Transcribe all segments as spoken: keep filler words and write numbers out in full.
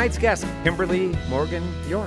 Tonight's guest, Kimberly Morgan York.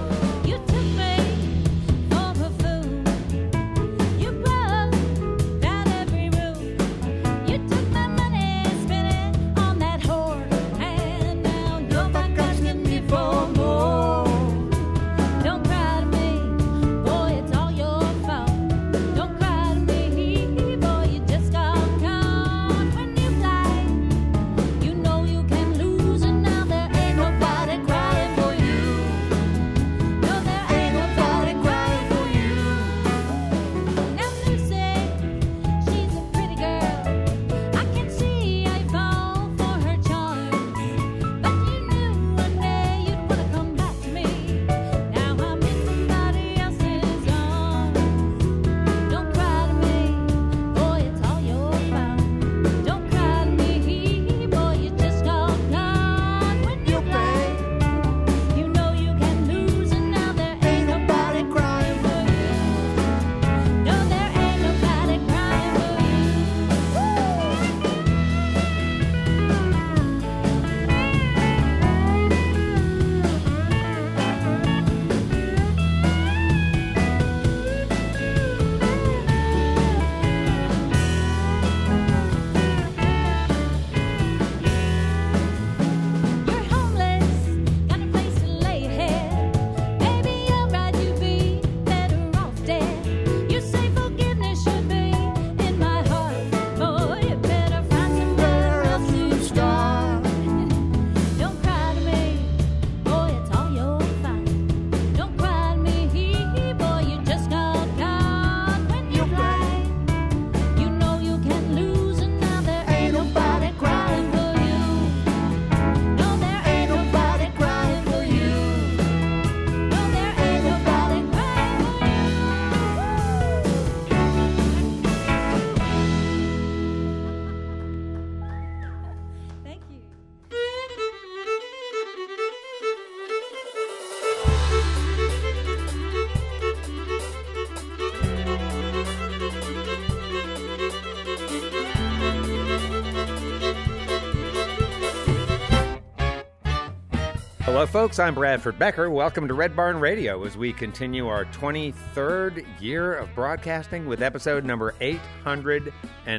Hello, folks. I'm Bradford Becker. Welcome to Red Barn Radio as we continue our twenty-third year of broadcasting with episode number eight hundred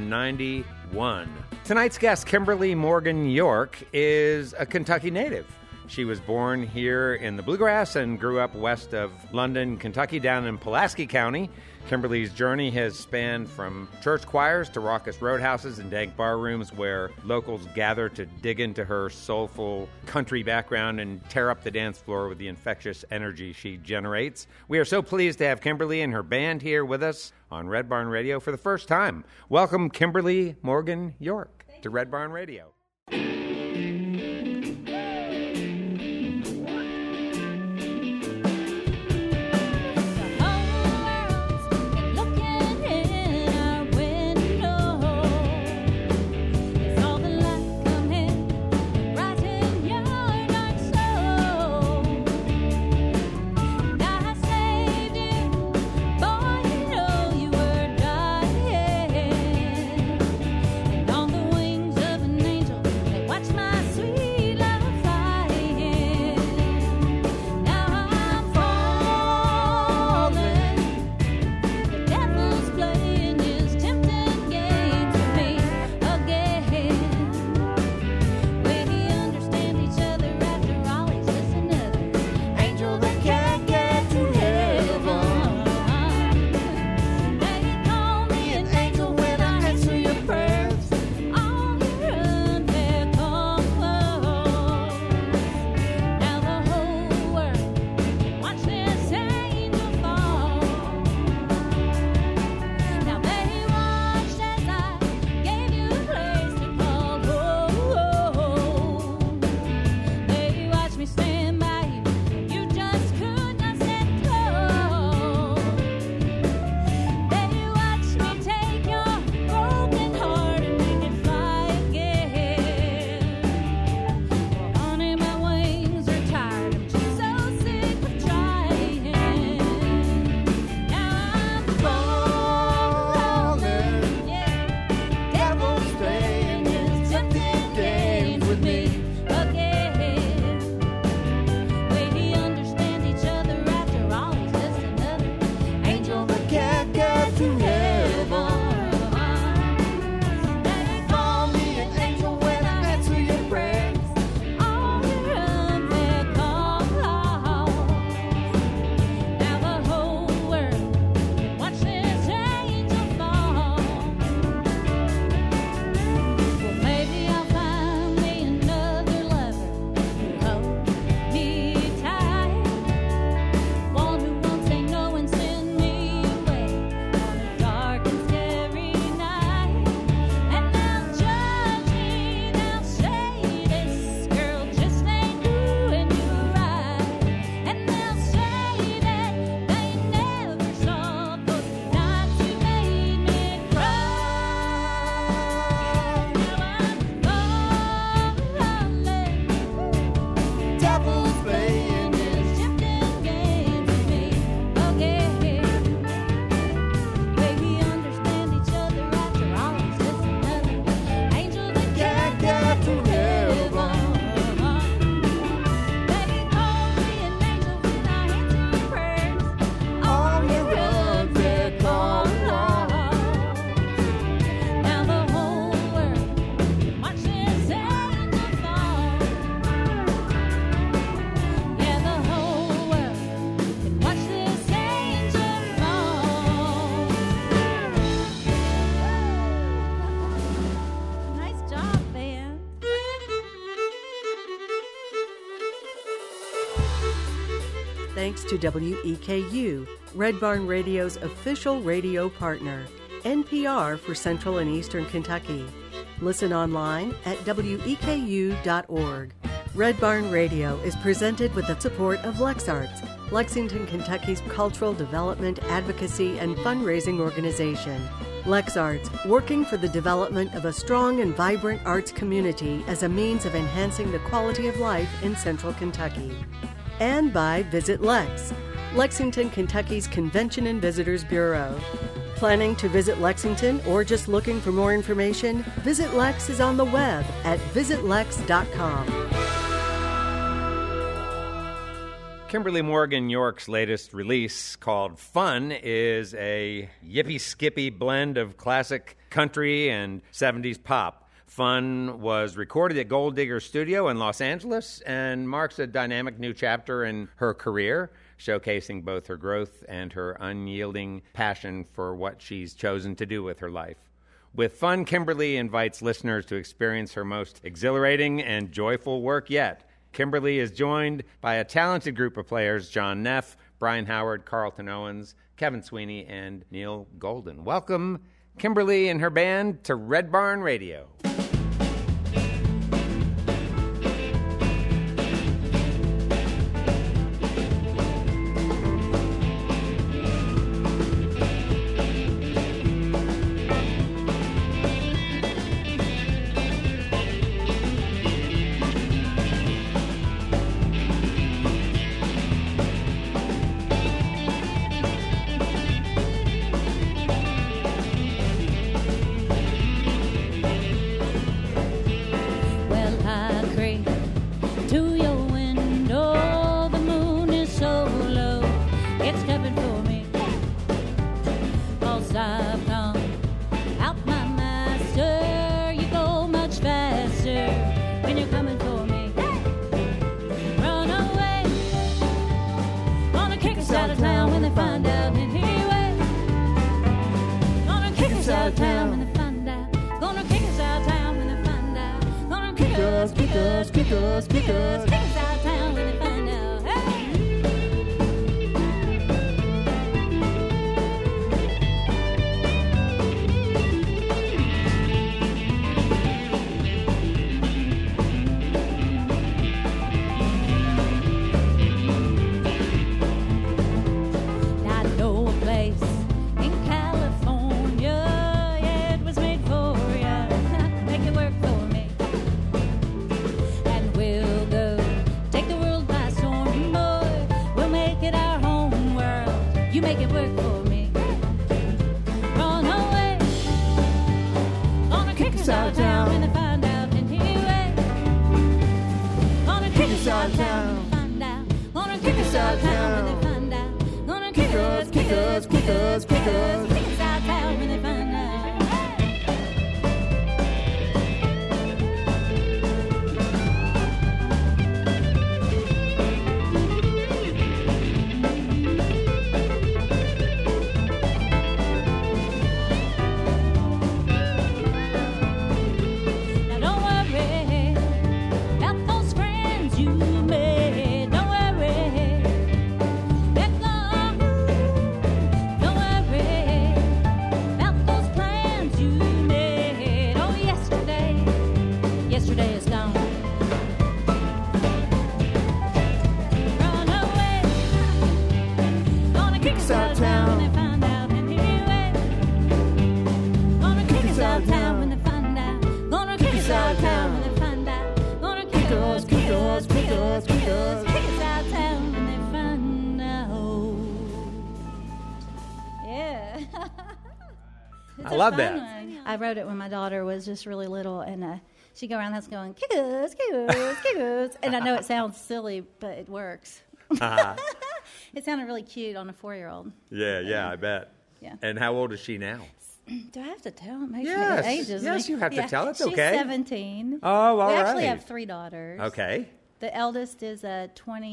ninety-one. Tonight's guest, Kimberly Morgan York, is a Kentucky native. She was born here in the Bluegrass and grew up west of London, Kentucky, down in Pulaski County. Kimberly's journey has spanned from church choirs to raucous roadhouses and dank bar rooms where locals gather to dig into her soulful country background and tear up the dance floor with the infectious energy she generates. We are so pleased to have Kimberly and her band here with us on Red Barn Radio for the first time. Welcome, Kimberly Morgan York, to Red Barn Radio. On the wings of an angel thanks to W E K U, Red Barn Radio's official radio partner, N P R for Central and Eastern Kentucky. Listen online at W E K U dot org. Red Barn Radio is presented with the support of LexArts, Lexington, Kentucky's cultural development, advocacy, and fundraising organization. LexArts, working for the development of a strong and vibrant arts community as a means of enhancing the quality of life in Central Kentucky. And by Visit Lex, Lexington, Kentucky's Convention and Visitors Bureau. Planning to visit Lexington or just looking for more information? Visit Lex is on the web at visit lex dot com. Kimberly Morgan York's latest release, called Fun, is a yippee-skippy blend of classic country and seventies pop. Fun was recorded at Gold Digger Studio in Los Angeles and marks a dynamic new chapter in her career, showcasing both her growth and her unyielding passion for what she's chosen to do with her life. With Fun, Kimberly invites listeners to experience her most exhilarating and joyful work yet. Kimberly is joined by a talented group of players: John Neff, Brian Howard, Carlton Owens, Kevin Sweeney, and Neil Golden. Welcome, Kimberly and her band, to Red Barn Radio. I love that. One. I wrote it when my daughter was just really little, and uh, she'd go around the house going, "Kickos, kickos, kickos," and I know it sounds silly, but it works. Uh-huh. It sounded really cute on a four-year-old. Yeah, yeah, um, I bet. Yeah. And how old is she now? Do I have to tell? It makes yes, me ages. yes, you have yeah. to tell. It's She's okay. She's seventeen. Oh, all right. We actually have three daughters. Okay. The eldest is a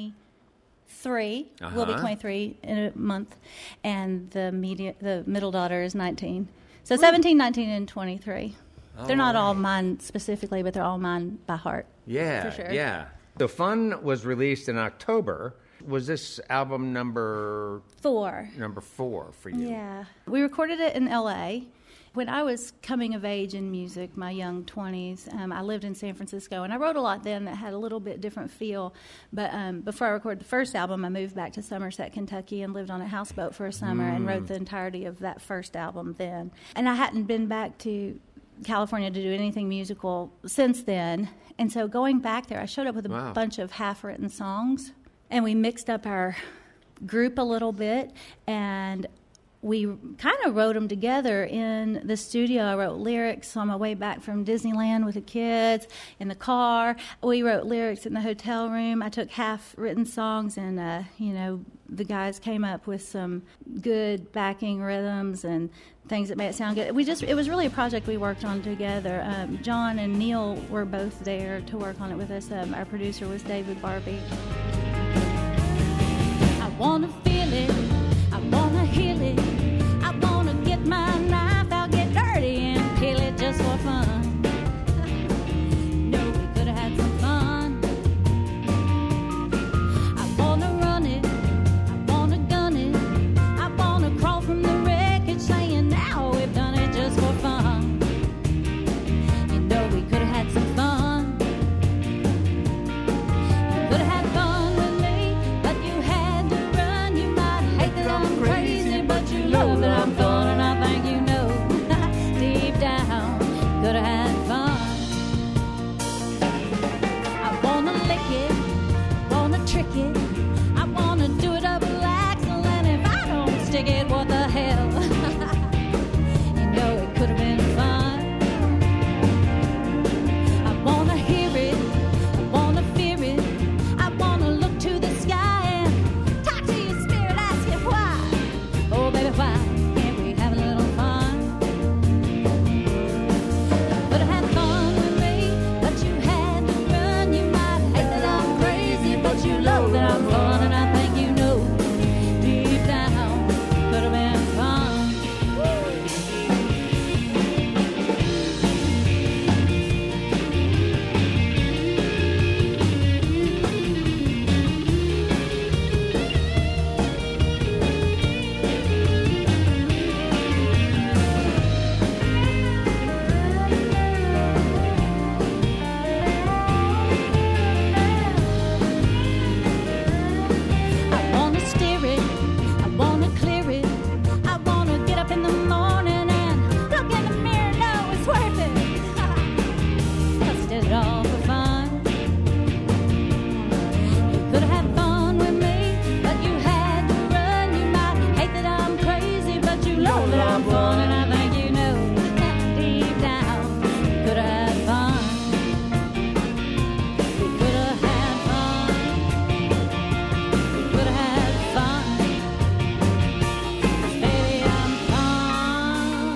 twenty-three. Uh-huh. Will be twenty-three in a month, and the media, the middle daughter is nineteen. So seventeen, nineteen, and twenty-three. All they're not right. all mine specifically, but they're all mine by heart. Yeah, for sure. Yeah. The Fun was released in October. was this album number four? Number four for you. Yeah, we recorded it in L A When I was coming of age in music, my young twenties, um, I lived in San Francisco, and I wrote a lot then that had a little bit different feel. But um, before I recorded the first album, I moved back to Somerset, Kentucky, and lived on a houseboat for a summer mm. and wrote the entirety of that first album then. And I hadn't been back to California to do anything musical since then. And so going back there, I showed up with a wow. bunch of half-written songs, and we mixed up our group a little bit, and we kind of wrote them together in the studio. I wrote lyrics on my way back from Disneyland with the kids in the car. We wrote lyrics in the hotel room. I took half-written songs, and, uh, you know, the guys came up with some good backing rhythms and things that made it sound good. We just, it was really a project we worked on together. Um, John and Neil were both there to work on it with us. Um, our producer was David Barbie. I want to feel it. I want to heal it. I want to get my knife out, get dirty, and kill it just for fun. No, we could have had some fun. I want to run it. I want to gun it. I want to crawl from the wreckage saying, now we've done it just for fun. You know, we could have had some fun. You could have had fun with me, but you had to run. You might hate that I'm crazy, but you love that I'm fun, and I think you know deep down could have had fun. I wanna lick it, wanna trick it, I wanna do it double axel, and if I don't stick it, what the hell? You know it could have been fun. I wanna hear it, I wanna fear it, I wanna look to the sky and talk to your spirit, ask you why. Oh baby, why can't we have a little fun? You could have had fun with me, but you had to run. You might hate that I'm crazy, but you love that I'm fun, and I think you know deep down could have been fun. I wanna steer it, I wanna clear it, I wanna get up in the morning and look in the mirror, know it's worth it. 'Cause I did it all for fun. You could have had fun with me, but you had to run. You might hate that I'm crazy, but you love that I'm fun, and I think you know deep down could have had fun. We could have had fun. We could have had fun. 'Cause baby, I'm fun.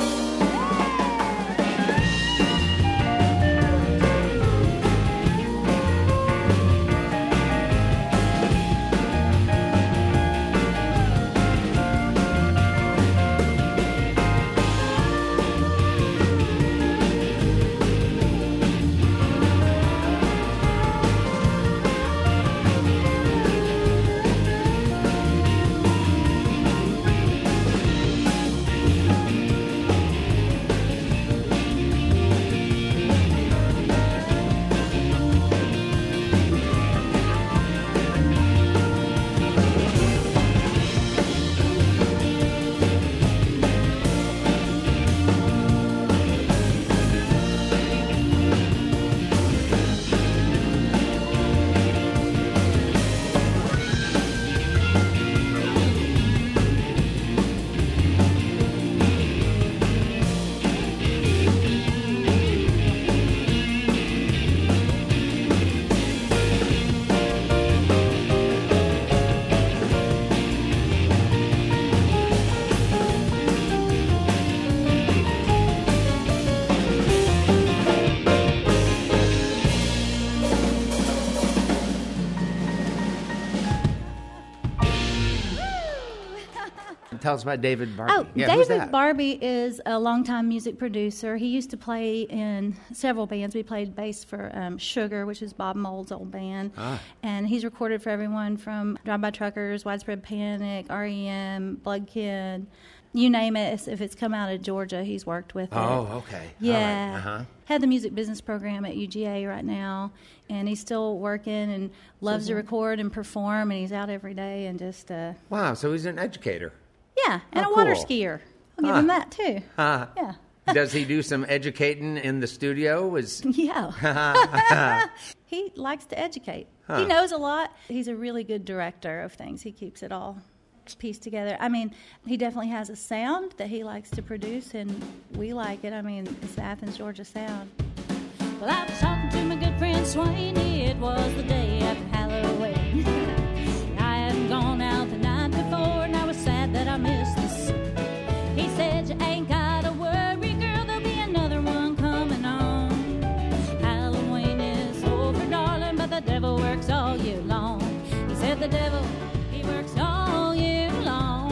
tell us about David Barbie. Oh, yeah, who's David that? Barbie is a longtime music producer. He used to play in several bands. We played bass for um, Sugar, which is Bob Mould's old band. Ah. And he's recorded for everyone from Drive-By Truckers, Widespread Panic, R E M, Bloodkin. You name it. If it's come out of Georgia, he's worked with it. Oh, okay. Yeah. All right. Uh-huh. Had the music business program at U G A right now, and he's still working and loves to record and perform, and he's out every day and just... Uh, Wow, so he's an educator. yeah, and Oh, a water cool. skier. I'll give Ah. him that, too. Uh, Yeah. Does he do some educating in the studio? Is Yeah. He likes to educate. Huh. He knows a lot. He's a really good director of things. He keeps it all pieced together. I mean, he definitely has a sound that he likes to produce, and we like it. I mean, it's the Athens, Georgia sound. Well, I was talking to my good friend Swaney. It was the day after Halloween. I hadn't gone out the night before, and I was sad that I missed this. He said, you ain't gotta worry, girl, there'll be another one coming on. Halloween is over, darling, but the devil works all year long. He said the devil, he works all year long.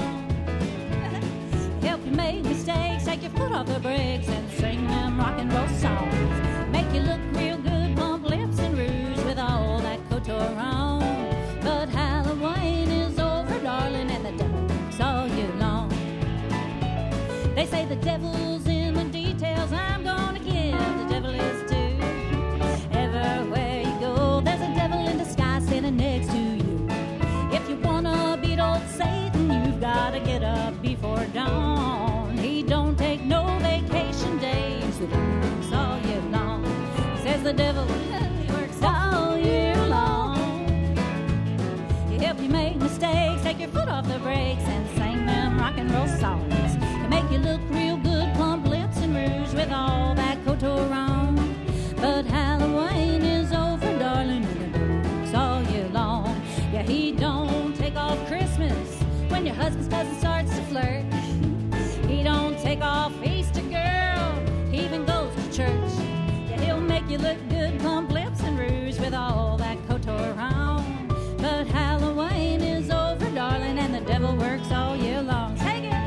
Help you make mistakes, take your foot off the brakes, and sing them rock and roll songs. Make you look real good, pump lips and rouge with all that couture on. But Halloween is over, darling, and the devil works all year long. They say the devil's in the details. I'm gonna give the devil his due. Everywhere you go, there's a devil in disguise standing next to you. If you wanna beat old Satan, you've gotta get up before dawn. He don't take no vacation days. The devil works all year long. He says the devil he works all year long. He help you make mistakes, take your foot off the brakes, and sing them rock and roll songs. Make you look real good, plump lips and rouge with all that couture on. But Halloween is over, darling, and the devil works all year long. Yeah, he don't take off Christmas when your husband's cousin starts to flirt. He don't take off Easter, girl, he even goes to church. Yeah, he'll make you look good, plump lips and rouge with all that couture on. But Halloween is over, darling, and the devil works all year long. Take it!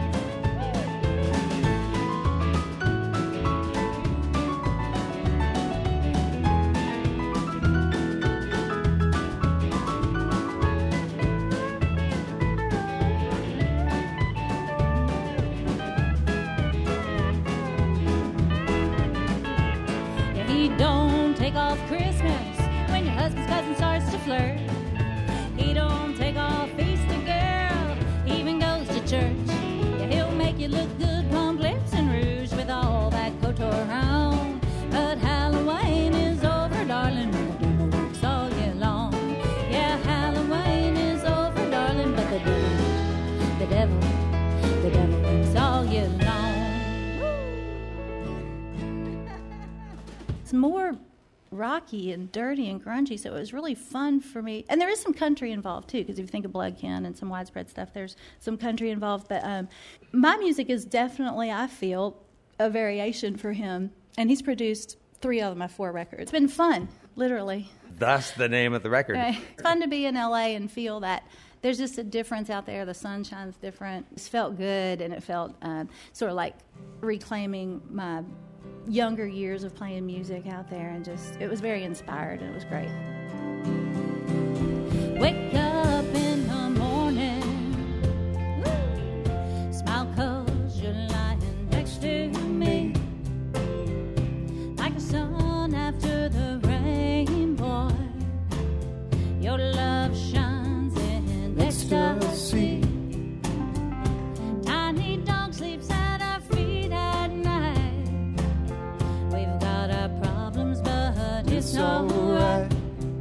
Don't take off Christmas when your husband's cousin starts to flirt. He don't take off Easter, girl, he even goes to church. Yeah, he'll make you look good, plump lips and rouge with all that couture on. But Halloween is over, darling, and the devil works all year long. Yeah, Halloween is over, darling, but the devil, the devil, the devil works all year long. It's more rocky and dirty and grungy, so it was really fun for me. And there is some country involved, too, because if you think of Bloodkin and some Widespread stuff, there's some country involved. But um, my music is definitely, I feel, a variation for him. And he's produced three out of my four records. It's been fun, literally. Thus the name of the record. Right. It's fun to be in L A and feel that there's just a difference out there. The sun shines different. It felt good, and it felt um, sort of like reclaiming my younger years of playing music out there, and just it was very inspired, and it was great. Wake up in the morning, smile 'cause you're lying next to me, like the sun after the rain, boy. Your love shines in ecstasy. Tiny dog sleeps at our feet at night. We've got our problems, but it's alright.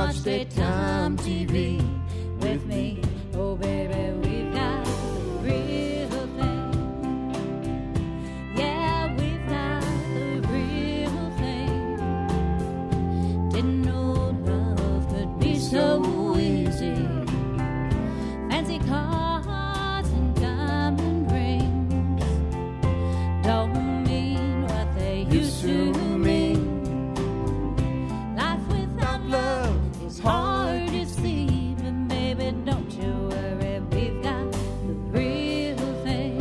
watch daytime T V with me. Oh, baby, we've got the real thing. Yeah, we've got the real thing. Didn't know love could be so easy. Fancy cars and diamond rings don't mean what they used to mean. Life without love is hard to see, but baby, don't you worry, we've got the real thing.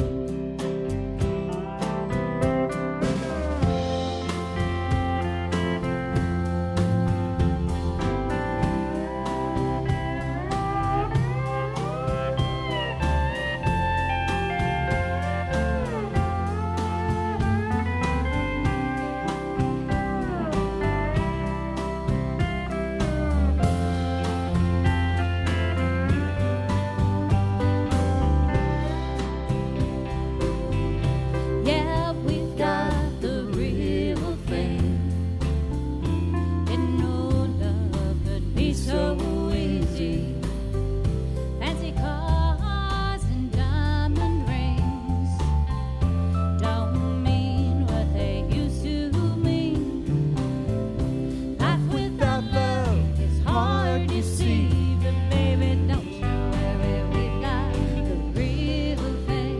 Yeah, we've got the real thing. Didn't know love could be so easy. Fancy cars and diamond rings don't mean what they used to mean. Life without love is hard to see, but baby, don't you worry, we've got the real thing.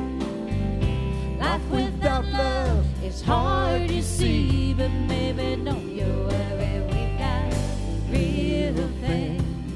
Life without love is hard to see, but baby, don't you worry, we've got the real thing.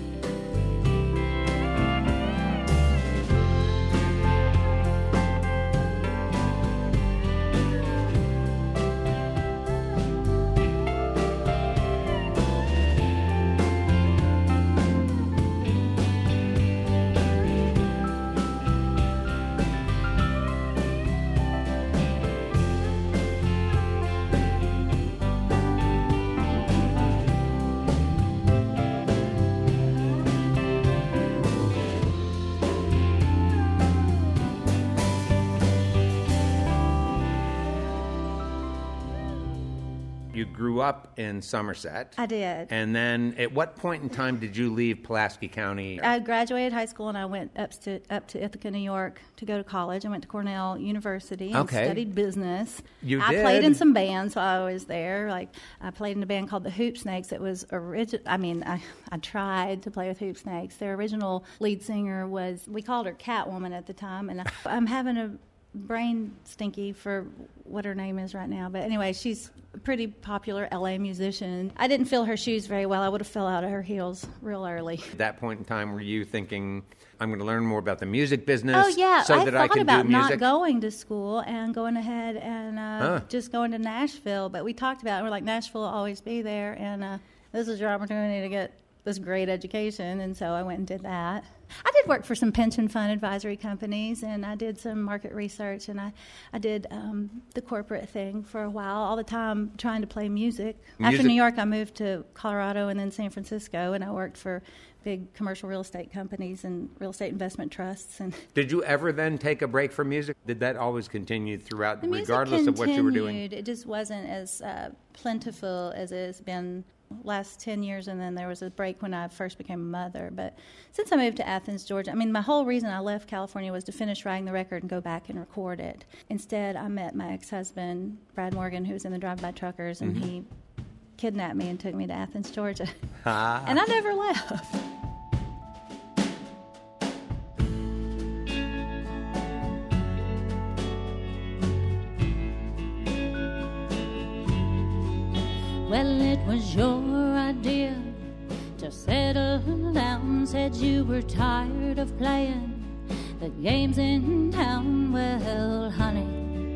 You grew up in Somerset. I did. And then at what point in time did you leave Pulaski County? I graduated high school and I went up to up to Ithaca, New York to go to college. I went to Cornell University and Okay. studied business. You I did? played in some bands while I was there. Like I played in a band called the Hoop Snakes. It was original. I mean, I, I tried to play with Hoop Snakes. Their original lead singer was, we called her Catwoman at the time, and I, I'm having a brain stinky for what her name is right now. But anyway, she's a pretty popular L A musician. I didn't fill her shoes very well. I would have fell out of her heels real early. At that point in time, were you thinking, I'm going to learn more about the music business Oh yeah, so I that thought I can about do music? not going to school and going ahead and uh, Huh. just going to Nashville. But we talked about it. We're like, Nashville will always be there, and uh, this is your opportunity to get this great education. And so I went and did that. I did work for some pension fund advisory companies, and I did some market research, and I, I did um, the corporate thing for a while, all the time trying to play music. Music- After New York, I moved to Colorado and then San Francisco, and I worked for big commercial real estate companies and real estate investment trusts. And Did you ever then take a break from music? Did that always continue throughout, the music regardless of what you were doing? continued. It just wasn't as uh, plentiful as it has been last ten years, and then there was a break when I first became a mother. But since I moved to Athens, Georgia, I mean, my whole reason I left California was to finish writing the record and go back and record it. Instead, I met my ex-husband, Brad Morgan, who was in the Drive-By Truckers, and Mm-hmm. he kidnapped me and took me to Athens, Georgia. Ah. And I never left. Well, it was your idea to settle down. Said you were tired of playing the games in town. Well, honey,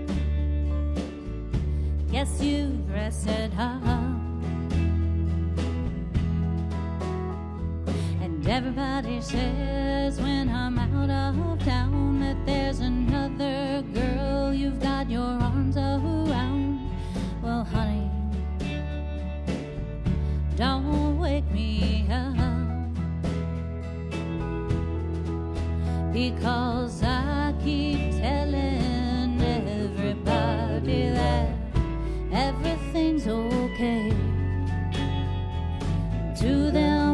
guess you've rested up. And everybody says when I'm out of town that there's another girl you've got your arms around. Well, honey, don't wake me up, because I keep telling everybody that everything's okay. To them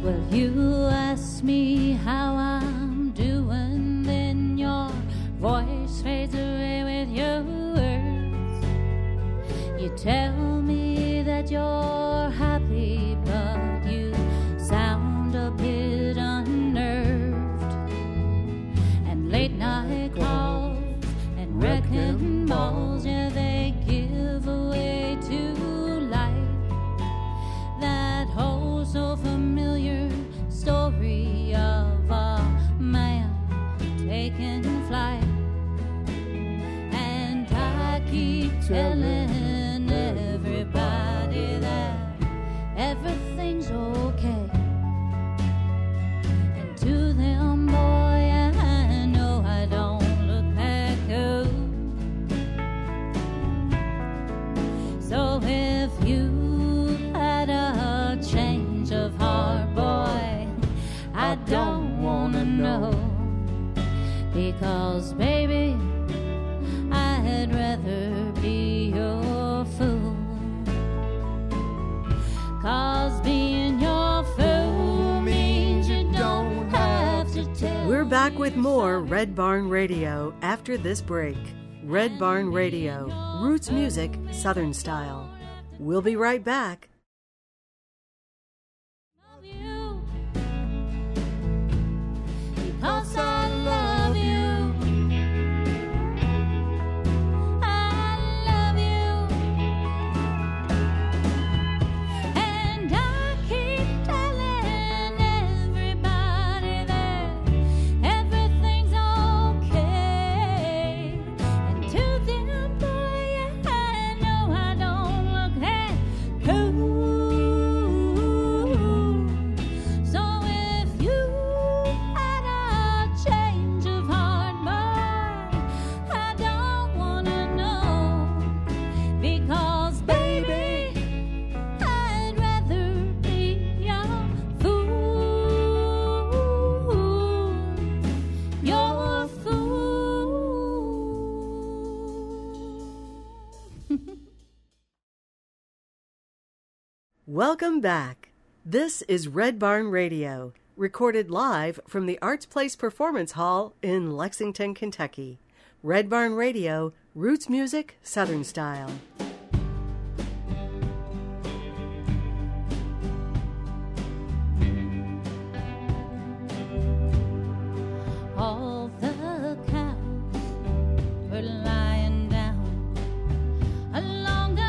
Well, you ask me how I'm doing, then your voice fades away with your words. You tell me that you're happy, but you sound a bit unnerved. And late night calls and wrecking balls, yeah, they give away to light that whole so familiar story of a man taking flight. And I keep telling everybody that everything's okay. And to them, boy, I know I don't look that good. So if you had a change of heart, boy, I don't wanna know. Because, baby, I'd rather be your fool. 'Cause being your fool means you don't have to tell. We're back with more Red Barn Radio after this break. Red Barn Radio, roots music, Southern style. We'll be right back. Love you. Because I love you. I love you. And I keep telling everybody that everything's okay. And to them, boy, I know I don't look that cool. So if you had a change of heart, boy, I don't wanna know. Because, baby, I'd rather be your fool. Your fool. Welcome back. This is Red Barn Radio, recorded live from the Arts Place Performance Hall in Lexington, Kentucky. Red Barn Radio, roots music, Southern style. All the cows were lying down along the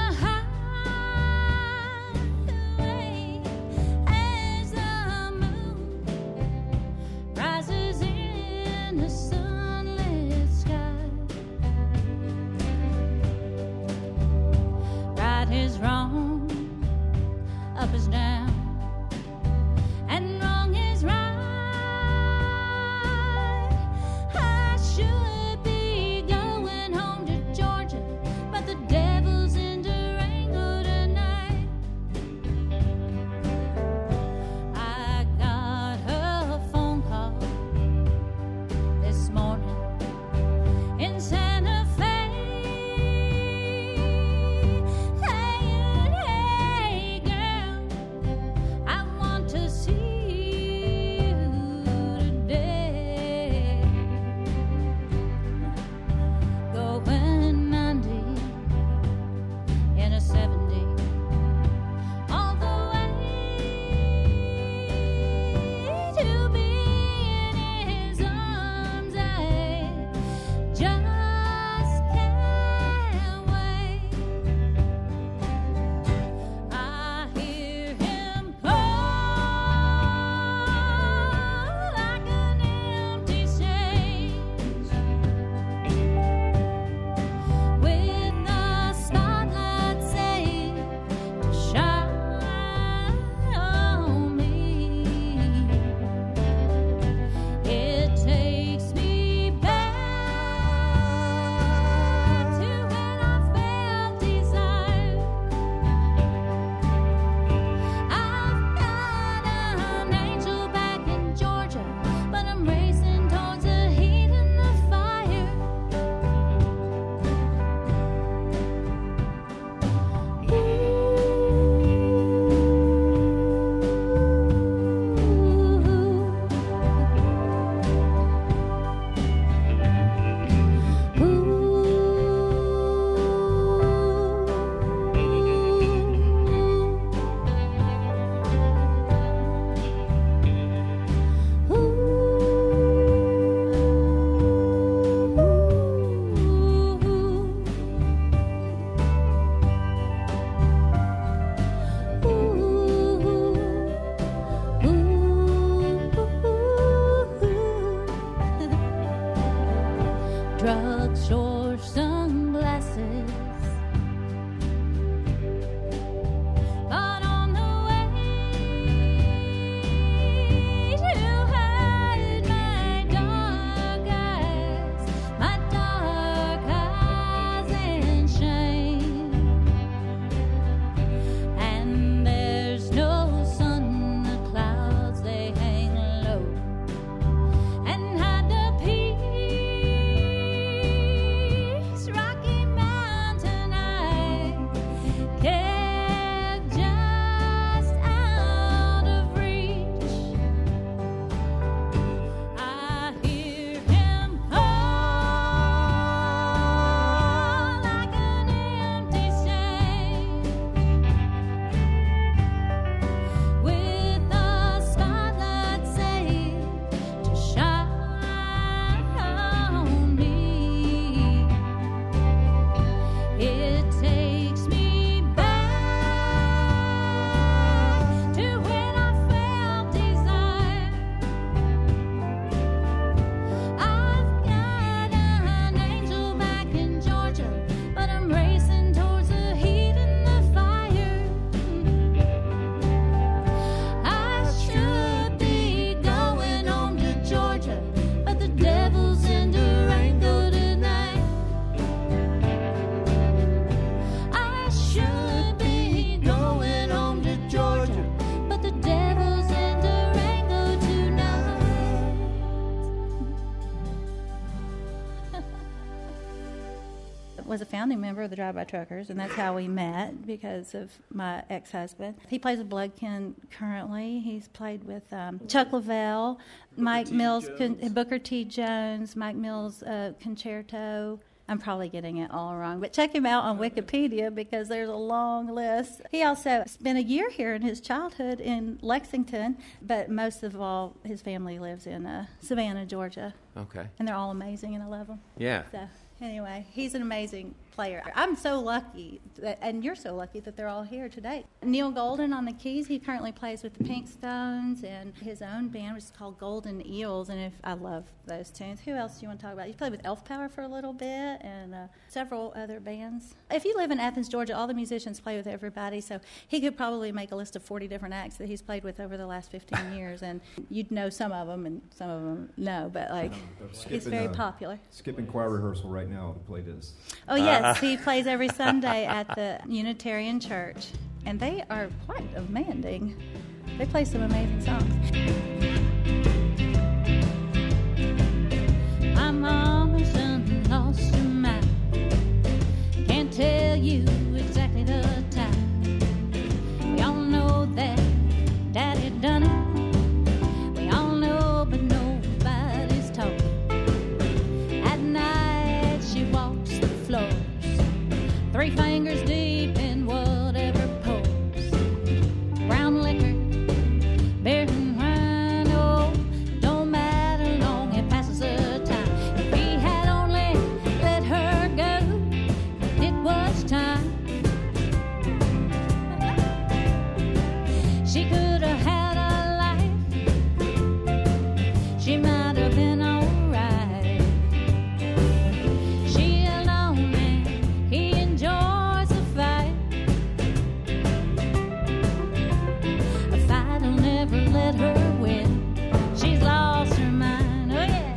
highway as the moon rises in the sunlit sky. Right is wrong, up is down, and wrong is right. I should be going home to Georgia, but the devil's in Durango tonight. I got a phone call this morning in Santa Fe, saying, hey girl, was a founding member of the Drive-By Truckers, and that's how we met because of my ex-husband. He plays with Bloodkin currently. He's played with um, Chuck Leavell, Mike Mills, Con- Booker T. Jones, Mike Mills uh, Concerto. I'm probably getting it all wrong, but check him out on Wikipedia because there's a long list. He also spent a year here in his childhood in Lexington, but most of all, his family lives in uh, Savannah, Georgia. Okay. And they're all amazing, and I love them. Yeah. So anyway, he's an amazing player. I'm so lucky, that, and you're so lucky that they're all here today. Neil Golden on the keys. He currently plays with the Pink Stones and his own band, which is called Golden Eels, and if I love those tunes. Who else do you want to talk about? You played with Elf Power for a little bit and uh, several other bands. If you live in Athens, Georgia, all the musicians play with everybody, so he could probably make a list of forty different acts that he's played with over the last fifteen years, and you'd know some of them and some of them no, but like he's very uh, popular. Skipping choir rehearsal right now to play this. Oh, yes, he plays every Sunday at the Unitarian Church, and they are quite demanding. They play some amazing songs. My mama's done lost her mind. Can't tell you exactly the time. We all know that Daddy done it. We all know, but nobody's talking. At night she walks the floors, three fingers deep in whatever pours. Brown liquor, beer and wine, oh, don't matter long, it passes the time. If he had only let her go, but it was time. She could have had a life, she might have been alright. She alone and he enjoys the fight. A fight will never let her win. She's lost her mind, oh yeah.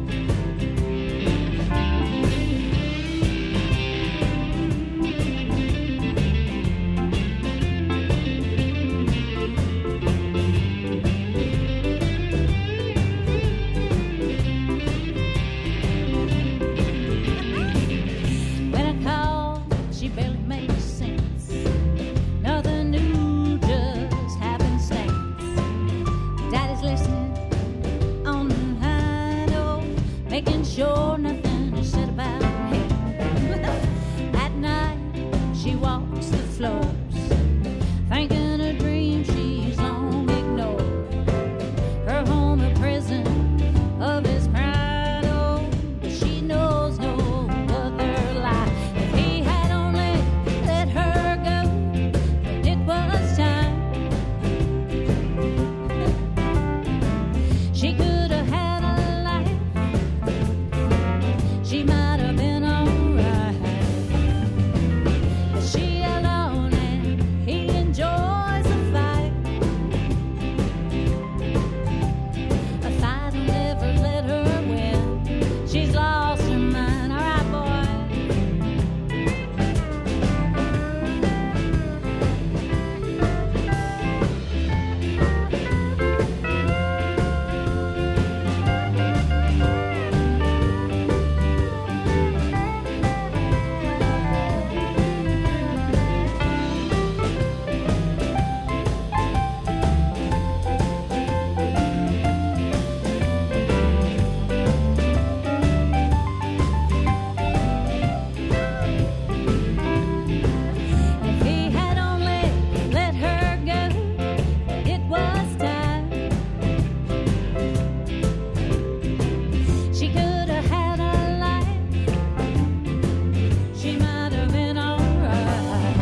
When I called, she barely made sense. Nothing new, just happenstance. Daddy's listening on the line, oh, making sure nothing is said about him. At night, she walks the floors, thinking a dream she's long ignored. Her home a prison of his pride, oh, but she knows no other life. If he had only let her go, but it was time. She could have had a life, she might have been alright. But she alone and he enjoys the fight. A fight will never let her win. She's lost her mind, alright boy. If he had only let her go, it was time. She could have had a life, she might have been alright.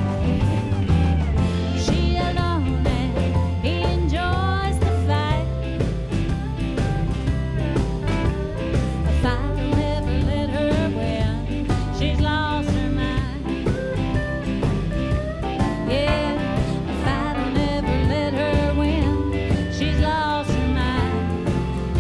She alone and he enjoys the fight. A fight will never let her win. She's lost her mind. Yeah, a fight will never let her win. She's lost her mind.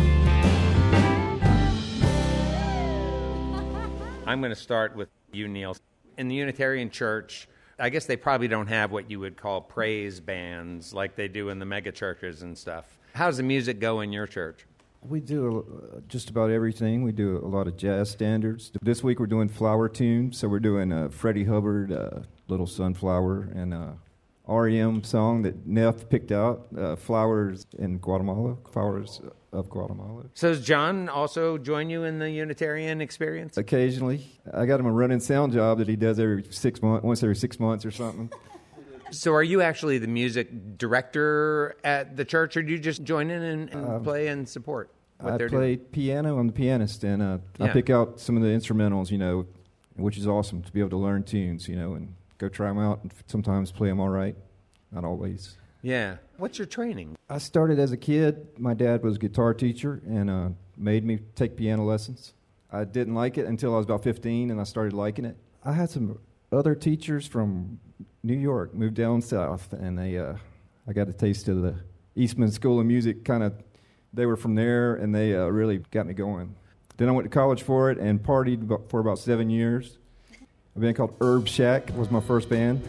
I'm going to start with you, Neil. In the Unitarian Church, I guess they probably don't have what you would call praise bands like they do in the mega churches and stuff. How's the music go in your church? We do uh, just about everything. We do a lot of jazz standards. This week we're doing flower tunes, so we're doing uh, Freddie Hubbard, uh, Little Sunflower, and uh, R E M song that Neff picked out, uh, Flowers in Guatemala, Flowers of Guatemala. So does John also join you in the Unitarian experience? Occasionally. I got him a running sound job that he does every six months, once every six months or something. So are you actually the music director at the church, or do you just join in and, and um, play and support what I they're play doing? piano. I'm the pianist, and uh, yeah. I pick out some of the instrumentals, you know, which is awesome to be able to learn tunes, you know, and go try them out and sometimes play them all right. Not always. Yeah. What's your training? I started as a kid. My dad was a guitar teacher and uh, made me take piano lessons. I didn't like it until I was about fifteen, and I started liking it. I had some other teachers from New York moved down south, and they, uh, I got a taste of the Eastman School of Music. Kind of, they were from there, and they uh, really got me going. Then I went to college for it and partied about, for about seven years. A band called Herb Shack was my first band.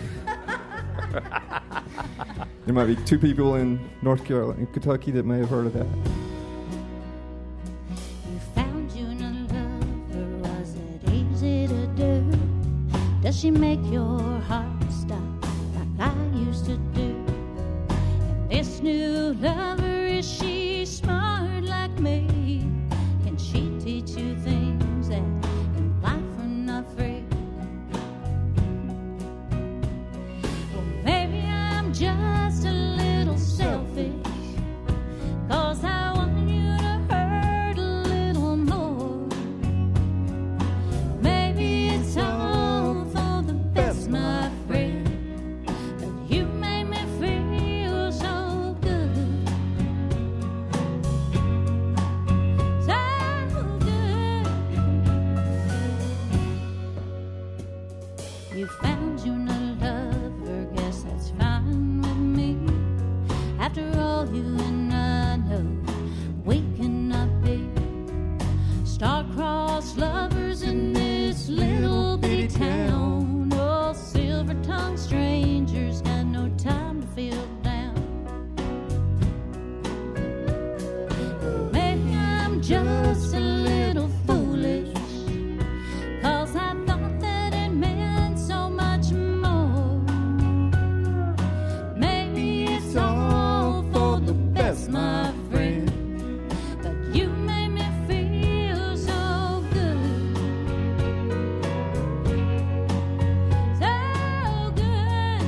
There might be two people in North Carolina, in Kentucky, that may have heard of that. You found you another lover, was it easy to do? Does she make your heart stop like I used to do? And this new lover, is she smart like me? Can she teach you things that in life are not free? Well, maybe I'm just a little selfish, 'cause I want you to hurt a little more. Maybe it's all for the best, my friend, but you made me feel so good, so good. You found you no lover, guess that's fine with me. After all, you and I know we cannot be star-crossed lovers in this little bitty town. Oh, silver-tongued strangers got no time to feel down. Maybe I'm just a little foolish, 'cause I thought that it meant so much more. Maybe it's all for the best, my friend, but you made me feel so good, so good.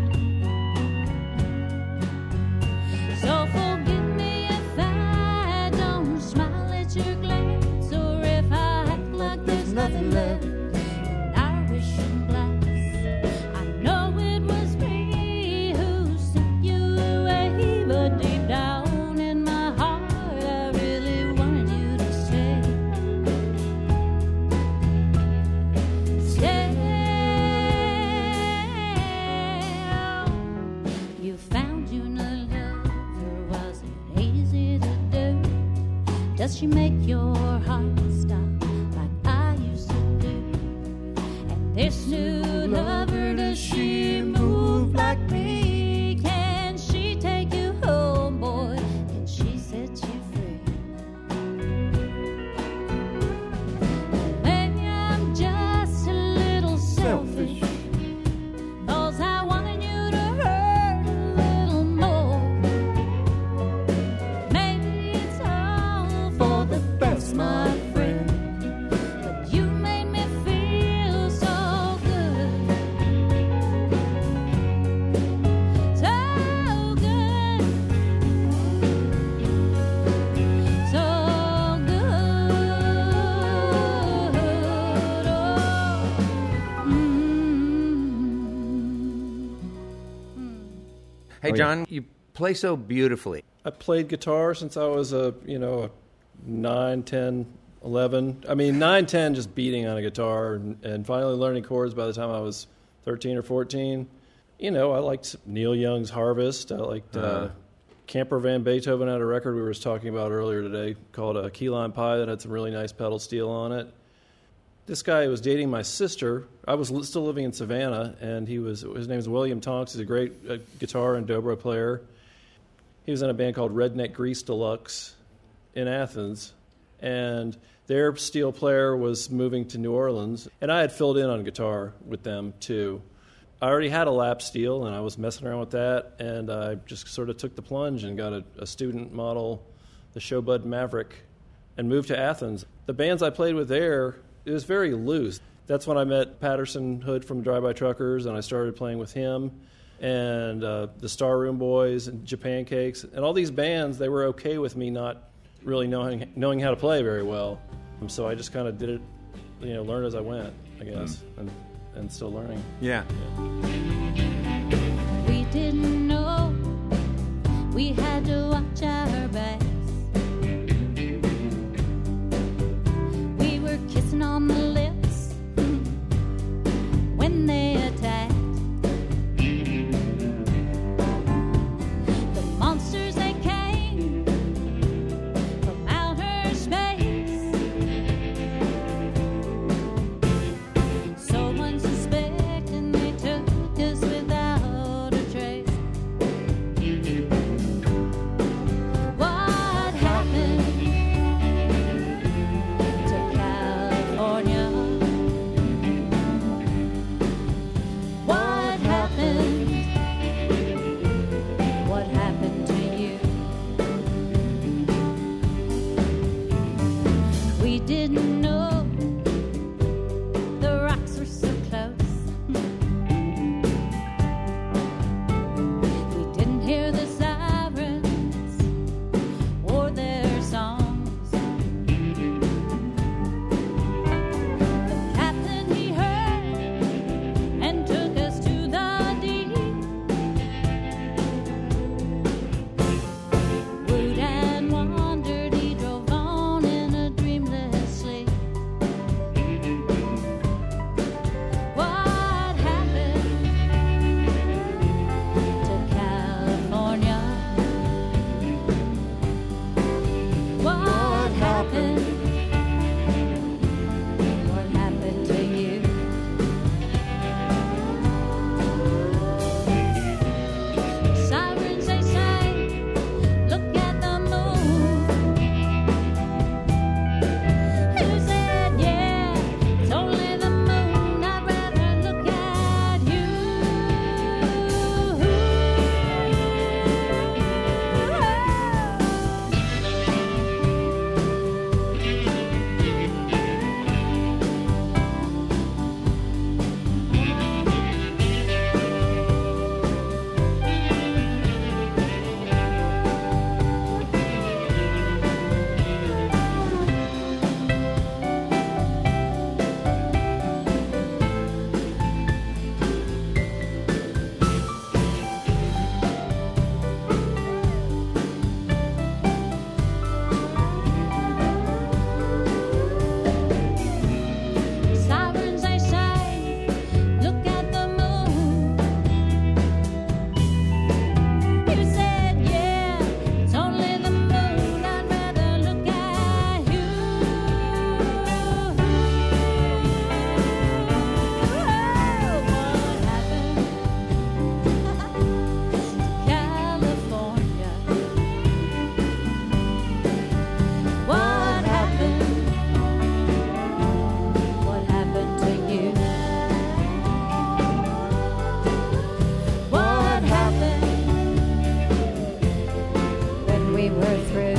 So forgive me if I don't smile at your glance, or if I act like there's nothing left in Irish and glass. I know it was me who sent you away, but deep down in my heart I really wanted you to stay. Stay. You found you no lover, was it easy to do? Does she make your heart stop like I used to do? And this new lover, does she move like me? Can she take you home, boy? Can she set you free? Maybe I'm just a little selfish, 'cause I wanted you to hurt a little more. Maybe it's all for the best, my friend, but you made me feel so good, so good, so good. Oh, mm. Hey, Oh, yeah. John, you play so beautifully. I played guitar since I was a, you know, a nine, ten, eleven. I mean, nine, ten, just beating on a guitar, and, and finally learning chords by the time I was thirteen or fourteen. You know, I liked Neil Young's Harvest. I liked uh, Uh-huh. Camper Van Beethoven had a record we were just talking about earlier today called uh, Key Lime Pie that had some really nice pedal steel on it. This guy was dating my sister. I was li- still living in Savannah, and he was his name is William Tonks. He's a great uh, guitar and dobro player. He was in a band called Redneck Grease Deluxe, in Athens, and their steel player was moving to New Orleans, and I had filled in on guitar with them too. I already had a lap steel, and I was messing around with that, and I just sort of took the plunge and got a, a student model, the Showbud Maverick, and moved to Athens. The bands I played with there, it was very loose. That's when I met Patterson Hood from Drive-By Truckers, and I started playing with him, and uh, the Star Room Boys and Japan Cakes, and all these bands, they were okay with me not really knowing knowing how to play very well. Um, so I just kind of did it, you know, learn as I went, I guess, mm. and, and still learning. Yeah. yeah. We didn't know we had to watch our backs. We were kissing on the lips when they attacked. The monsters, they came from outer space, so unsuspecting they took us without a trace. What happened to California? What happened? What happened to you? We didn't know the rocks were so close. We didn't hear the sirens or their songs. The captain, he heard and took us to the deep. Wooed and wandered, he drove on in a dreamless sleep. What happened to California? What happened? What happened to you? Sirens, they say, look at the moon. Who said, yeah, it's only the moon? I'd rather look at you. Sirens, they say, look at the moon. You said, yeah, it's only the moon. I'd rather look at you. What happened to California? What happened? What happened to you? What happened when we were through?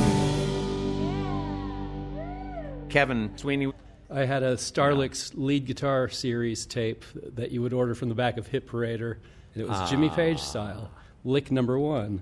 Kevin Sweeney. I had a Starlix lead guitar series tape that you would order from the back of Hit Parader, and it was Jimmy Page style. Lick number one.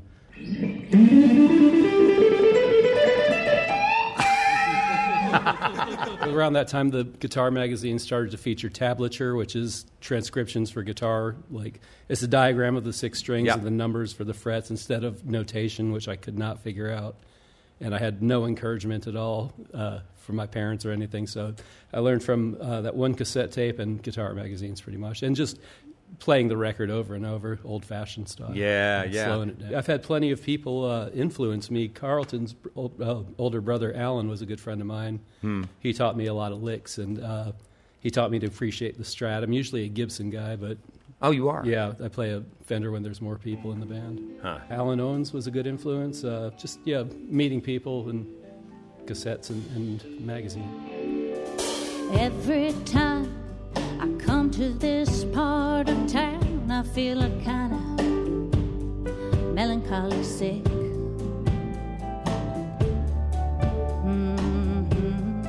Around that time, the guitar magazine started to feature tablature, which is transcriptions for guitar. Like, it's a diagram of the six strings Yep. and the numbers for the frets instead of notation, which I could not figure out. And I had no encouragement at all uh, from my parents or anything. So I learned from uh, that one cassette tape and guitar magazines pretty much. And just playing the record over and over, old-fashioned style. Yeah, and yeah. Slowing it down. I've had plenty of people uh, influence me. Carlton's old, uh, older brother, Alan, was a good friend of mine. Hmm. He taught me a lot of licks, and uh, he taught me to appreciate the Strat. I'm usually a Gibson guy, but Oh, you are? yeah, I play a Fender when there's more people in the band. Huh. Alan Owens was a good influence. Uh, just, yeah, meeting people and cassettes and, and magazine. Every time I come to this part of town, I feel a kind of melancholy sick. Mm-hmm.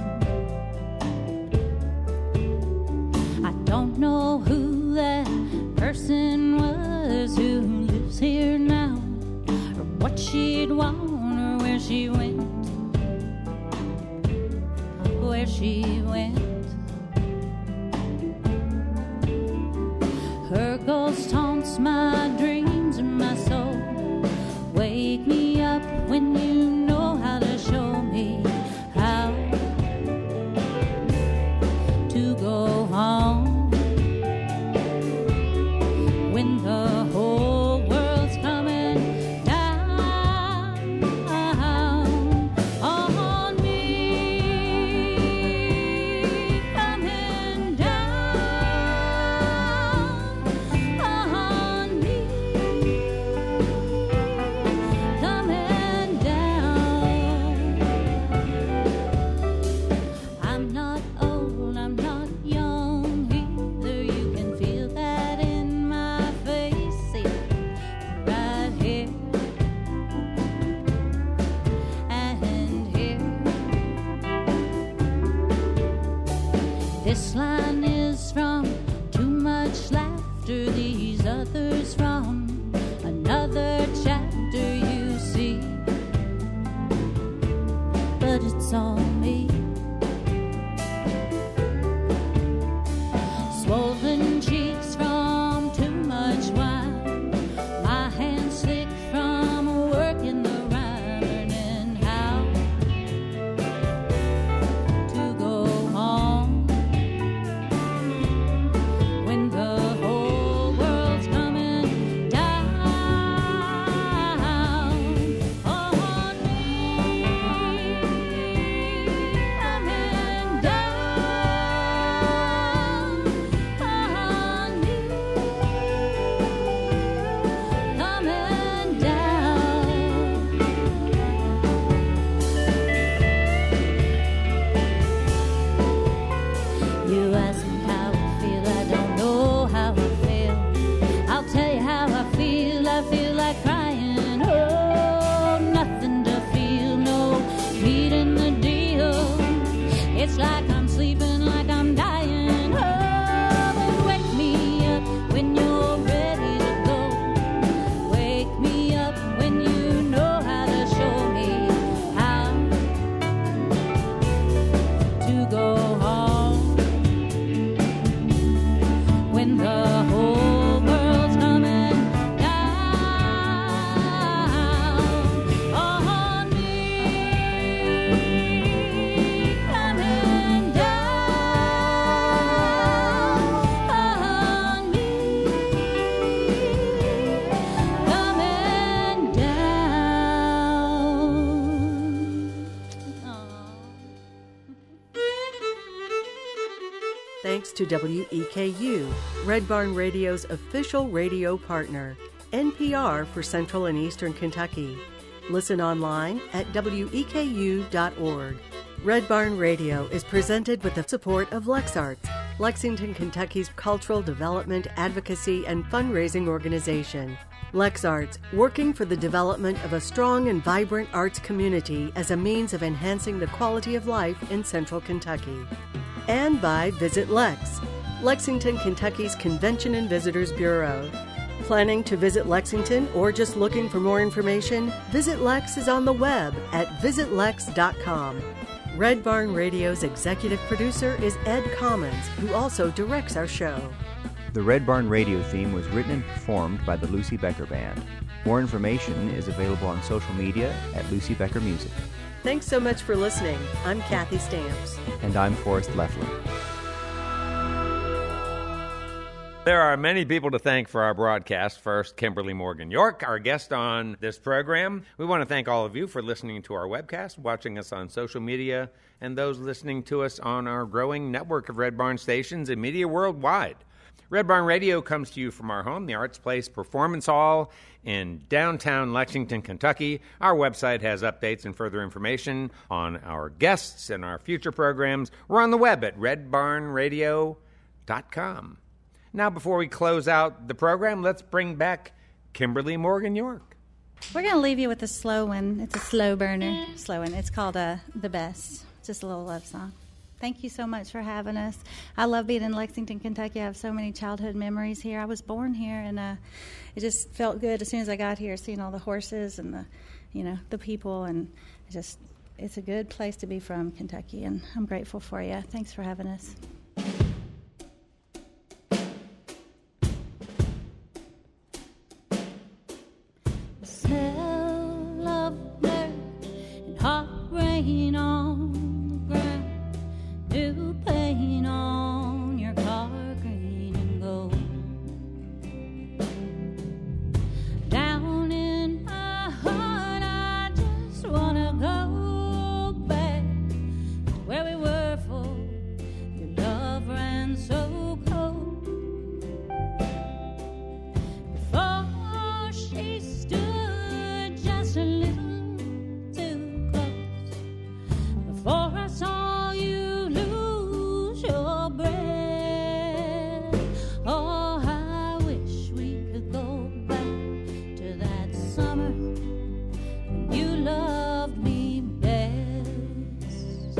I don't know who that person was who lives here now, or what she'd want, or where she went, where she went. Her ghost haunts my dreams and my soul. Wake me up when you know how to show me how to go home. When the whole world's coming down on me, coming down on me, coming down. I'm not old, I'm not young either. You can feel that in my face, see it right here and here. This line is from Too Much Laughter, these others from another chapter, you see. But it's all me. Swollen cheeks from too much wine, my hands slick from working the rhyme, learning how to go home when the whole world's coming down on me, coming down on me, coming down. You ask me how I feel, I don't know how I feel. I'll tell you how I feel, I feel like crying. Oh, nothing to feel, no meat in the deal. It's like I'm sleeping, like I'm dying. Oh, but wake me up when you're ready to go. Wake me up when you know how to show me how to go home when the whole world's coming down on me, coming down on me, coming down. Aw. Thanks to W E K U, Red Barn Radio's official radio partner, N P R for Central and Eastern Kentucky. Listen online at W E K U dot org. Red Barn Radio is presented with the support of LexArts, Lexington, Kentucky's cultural development, advocacy, and fundraising organization. LexArts, working for the development of a strong and vibrant arts community as a means of enhancing the quality of life in Central Kentucky. And by Visit Lex, Lexington, Kentucky's Convention and Visitors Bureau. Planning to visit Lexington or just looking for more information? Visit Lex is on the web at visit lex dot com. Red Barn Radio's executive producer is Ed Commons, who also directs our show. The Red Barn Radio theme was written and performed by the Lucy Becker Band. More information is available on social media at Lucy Becker Music. Thanks so much for listening. I'm Kathy Stamps. And I'm Forrest Leffler. There are many people to thank for our broadcast. First, Kimberly Morgan York, our guest on this program. We want to thank all of you for listening to our webcast, watching us on social media, and those listening to us on our growing network of Red Barn stations and media worldwide. Red Barn Radio comes to you from our home, the Arts Place Performance Hall in downtown Lexington, Kentucky. Our website has updates and further information on our guests and our future programs. We're on the web at red barn radio dot com. Now, before we close out the program, let's bring back Kimberly Morgan York. We're going to leave you with a slow one. It's a slow burner, slow one. It's called uh, The Best. It's just a little love song. Thank you so much for having us. I love being in Lexington, Kentucky. I have so many childhood memories here. I was born here, and uh, it just felt good as soon as I got here, seeing all the horses and the, you know, the people, and it just it's a good place to be from, Kentucky, and I'm grateful for you. Thanks for having us. The smell of dirt and hot rain on the ground. New paint on your car, green and gold. Down in my heart, I just wanna go back to where we were, for your love ran so cold. Before she stood just a little too close, before I saw you your breath. Oh, I wish we could go back to that summer when you loved me best.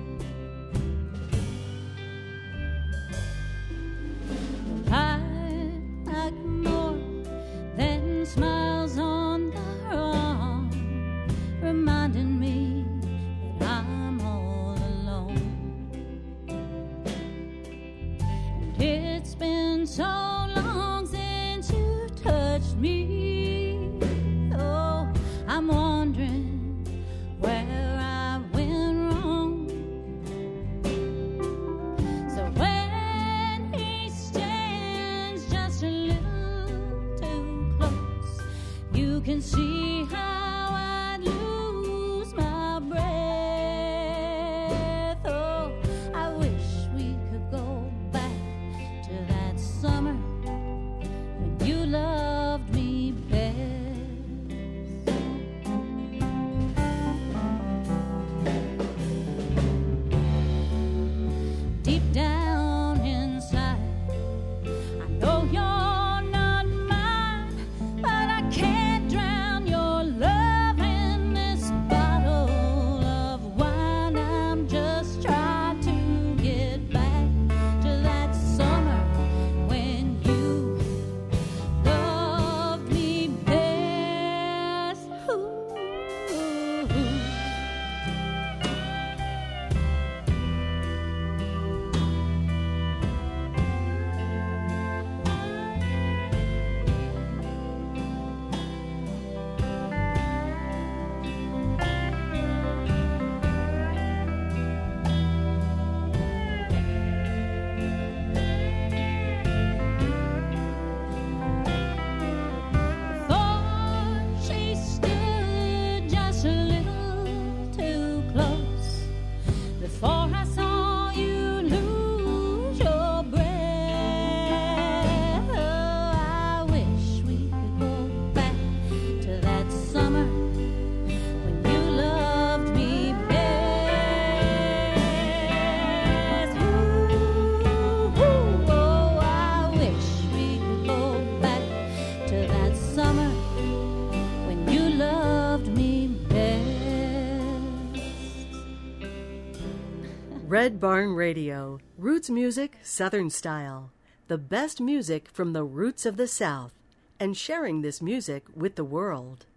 I like more than smiles on the arm, reminding me that I'm all alone. It's been so long since you touched me. Oh, I'm wondering where I went wrong. So when he stands just a little too close, you can see how I'd lose my breath. Oh, I wish we could go back to that summer when you loved me best. Deep down inside, I know you're not mine, but I can't drown your love in this bottle of wine. I'm just trying to get back to that summer when you loved me best. Ooh. Before she stood just a little too close, before I saw you lose your breath. Oh, I wish we could go back to that summer when you loved me best. Ooh, ooh, oh, I wish we could go back to that summer when you loved me best. Red Barn Radio, roots music, Southern style. The best music from the roots of the South, and sharing this music with the world.